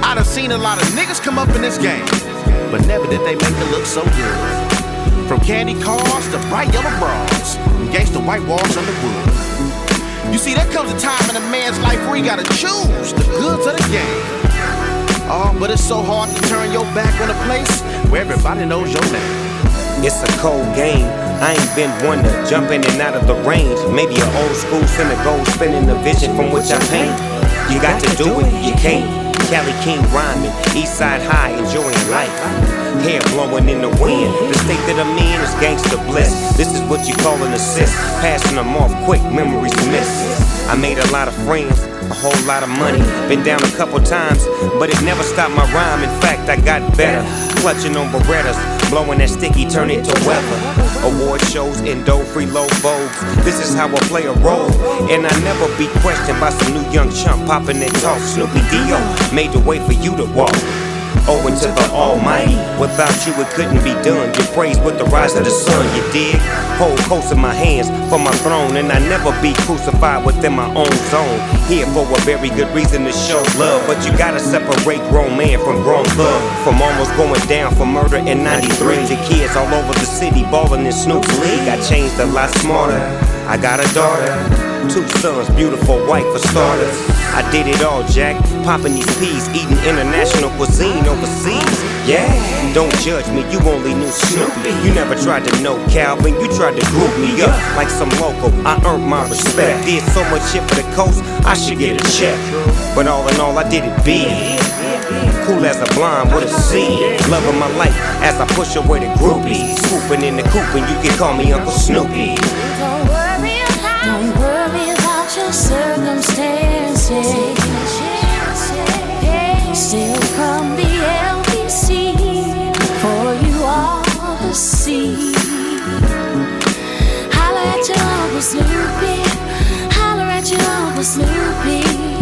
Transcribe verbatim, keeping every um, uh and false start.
I done seen a lot of niggas come up in this game, but never did they make it look so good. From candy cars to bright yellow bras, and gangsta white walls on the wood. You see, there comes a time in a man's life where he gotta choose the goods of the game. Oh, but it's so hard to turn your back on a place where everybody knows your name. It's a cold game. I ain't been one to jump in and out of the range. Maybe an old school synagogue spinning the vision from which I paint. You got to do it, you can't. Cali King rhyming, Eastside High, enjoying life. Hair blowing in the wind. The state that I'm in is gangsta bliss. This is what you call an assist. Passing them off quick, memories miss. I made a lot of friends, a whole lot of money. Been down a couple times, but it never stopped my rhyme. In fact, I got better. Clutching on Berettas, blowing that sticky, turn it to weather. Award shows, Indo, free low vogues. This is how I play a role. And I never be questioned by some new young chump popping that talk. Snoopy Dio made the way for you to walk. Owing to the Almighty, without you it couldn't be done. Get praised with the rise of the sun, you dig? Hold close in my hands for my throne, and I never be crucified within my own zone. Here for a very good reason to show love, but you gotta separate grown man from grown thug. From almost going down for murder in ninety-three to kids all over the city balling in Snoop's league. I changed a lot smarter. I got a daughter, two sons, beautiful wife for starters. I did it all, Jack, popping these peas, eating international cuisine overseas. Yeah, don't judge me, you only knew Snoopy. You never tried to know Calvin, you tried to group me up like some local. I earned my respect, did so much shit for the coast, I should get a check. But all in all, I did it big. Cool as a blonde with a seed. Loving my life as I push away the groupies. Swooping in the coop and you can call me Uncle Snoopy. Don't worry about, don't worry about your circumstances. Still from the L B C, for you all to see. Holler at your Uncle Snoopy, holler at your Uncle Snoopy.